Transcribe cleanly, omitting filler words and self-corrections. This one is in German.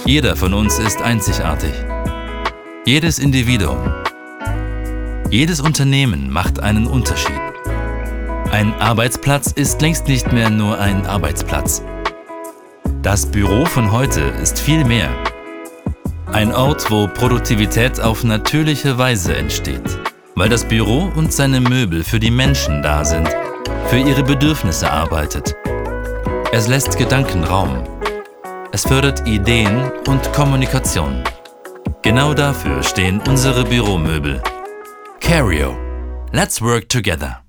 Jeder von uns ist einzigartig. Jedes Individuum, jedes Unternehmen macht einen Unterschied. Ein Arbeitsplatz ist längst nicht mehr nur ein Arbeitsplatz. Das Büro von heute ist viel mehr. Ein Ort, wo Produktivität auf natürliche Weise entsteht, weil das Büro und seine Möbel für die Menschen da sind, für ihre Bedürfnisse arbeitet. Es lässt Gedanken Raum. Es fördert Ideen und Kommunikation. Genau dafür stehen unsere Büromöbel. Cario. Let's work together.